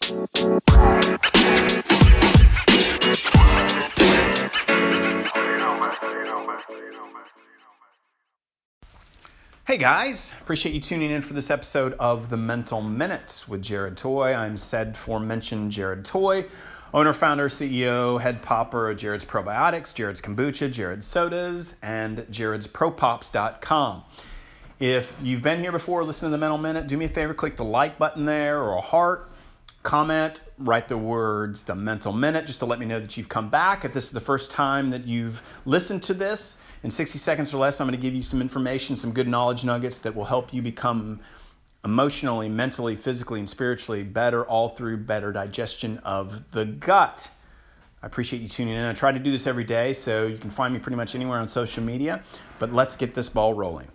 Hey guys, appreciate you tuning in for this episode of The Mental Minute with Jared Toy. I'm said aforementioned Jared Toy, owner, founder, CEO, head popper of Jared's Probiotics, Jared's Kombucha, Jared's Sodas, and jaredspropops.com. If you've been here before, listen to The Mental Minute, do me a favor, click the like button there or a heart, comment, write the words The Mental Minute just to let me know that you've come back. If this is the first time that you've listened to this, in 60 seconds or less, I'm going to give you some information, some good knowledge nuggets that will help you become emotionally, mentally, physically, and spiritually better, all through better digestion of the gut. I appreciate you tuning in. I try to do this every day, so you can find me pretty much anywhere on social media, but let's get this ball rolling.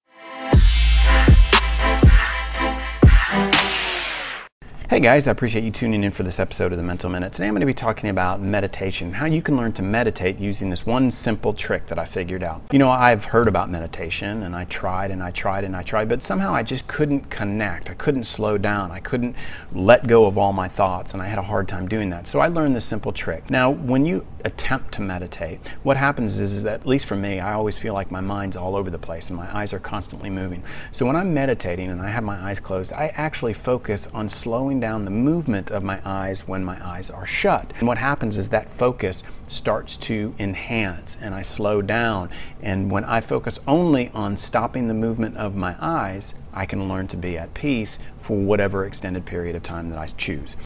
Hey guys, I appreciate you tuning in for this episode of The Mental Minute. Today I'm going to be talking about meditation, how you can learn to meditate using this one simple trick that I figured out. You know, I've heard about meditation and I tried, but somehow I just couldn't connect. I couldn't slow down. I couldn't let go of all my thoughts, and I had a hard time doing that. So I learned this simple trick. Now, when you attempt to meditate, what happens is that, at least for me, I always feel like my mind's all over the place and my eyes are constantly moving. So when I'm meditating and I have my eyes closed, I actually focus on slowing down the movement of my eyes when my eyes are shut. And what happens is that focus starts to enhance and I slow down. And when I focus only on stopping the movement of my eyes, I can learn to be at peace for whatever extended period of time that I choose.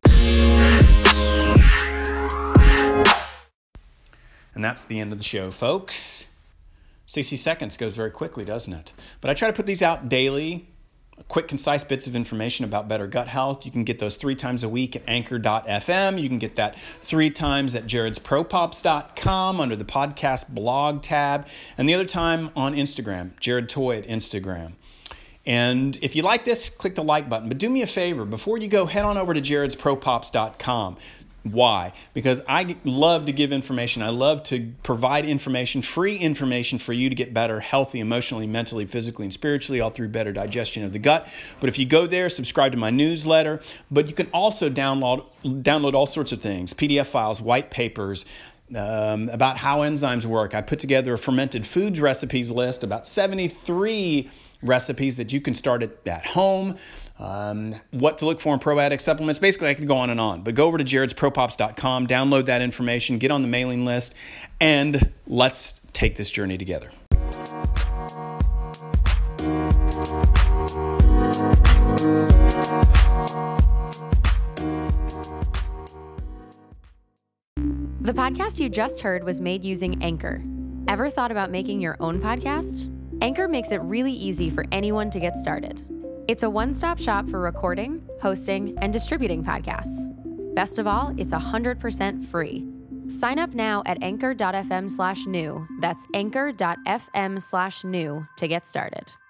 And that's the end of the show, folks. 60 seconds goes very quickly, doesn't it? But I try to put these out daily. Quick, concise bits of information about better gut health. You can get those 3 times a week at anchor.fm. You can get that 3 times at jaredspropops.com under the podcast blog tab. And the other time on Instagram, Jared Toy at Instagram. And if you like this, click the like button. But do me a favor, before you go, head on over to jaredspropops.com. Why? Because I love to give information. I love to provide information, free information for you to get better, healthy, emotionally, mentally, physically, and spiritually, all through better digestion of the gut. But if you go there, subscribe to my newsletter. But you can also download all sorts of things, PDF files, white papers, about how enzymes work. I put together a fermented foods recipes list, about 73 recipes that you can start at home. What to look for in probiotic supplements. Basically, I could go on. But go over to jaredspropops.com, download that information, get on the mailing list, and let's take this journey together. The podcast you just heard was made using Anchor. Ever thought about making your own podcast? Anchor makes it really easy for anyone to get started. It's a one-stop shop for recording, hosting, and distributing podcasts. Best of all, it's 100% free. Sign up now at anchor.fm/new. That's anchor.fm/new to get started.